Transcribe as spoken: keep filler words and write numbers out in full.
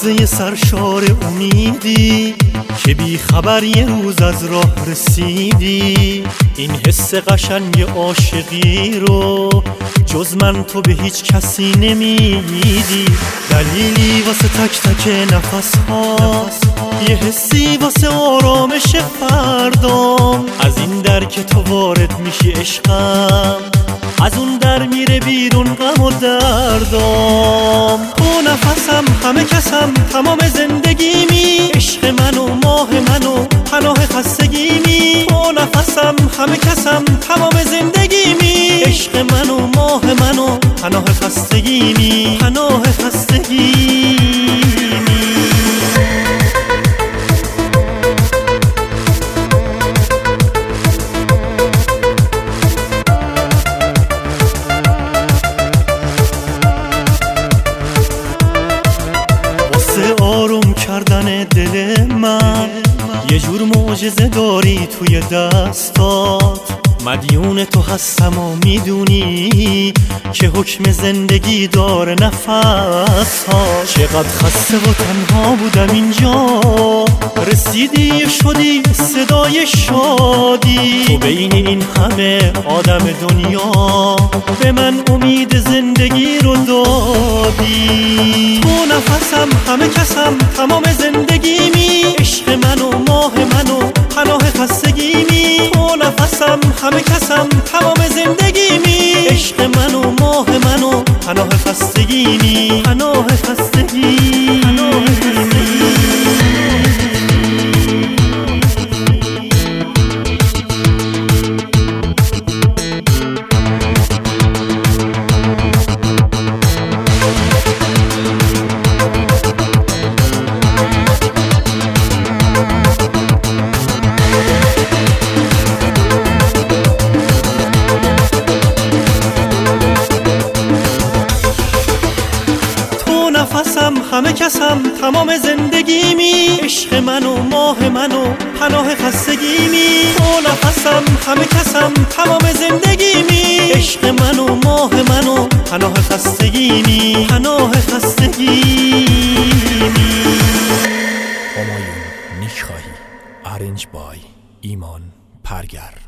لحظه سرشار امیدی که بی خبر یه روز از راه رسیدی. این حس قشنگ عاشقی رو جز من تو به هیچ کسی نمیدی. دلیلی واسه تک تک نفس ها، یه حسی واسه آرامش فردام. از این در که تو وارد میشی عشقم، از اون در میره بیرون غم و دردام. تو نفسم، همه کسم، تمام زندگیمی، عشق من و ماه من و پناه خستگیمی. تو نفسم، همه کسم، تمام زندگیمی، عشق من و ماه من و پناه خستگیمی، پناه خستگیمی. آروم کردن دل من یه جور معجزه داری توی دستات. مدیون تو هستم و میدونی که حکم زندگی داره نفس ها. چقدر خسته و تنها بودم اینجا، رسیدی شدی صدای شادی. تو بین این همه آدم دنیا به من امید زندگی رو دادی. تو نفسم، همه کسم، تمام زندگیمی، عشق من و ماه من و پناه خستگیمی. تو نفسم، همه کسم، تمام زندگیمی، عشق من و ماه من و پناه خستگیمی، پناه خستگیمی، پناه خستگیمی. نفسم، همه کسم، تمام زندگیمی، عشق من و ماه من و پناه خستگیمی. تو نفسم، همه کسم، تمام زندگیمی، عشق من و ماه من و پناه خستگیمی، پناه خستگیمی. همایون نیک خواهی، ارنج بای ایمان پرگر.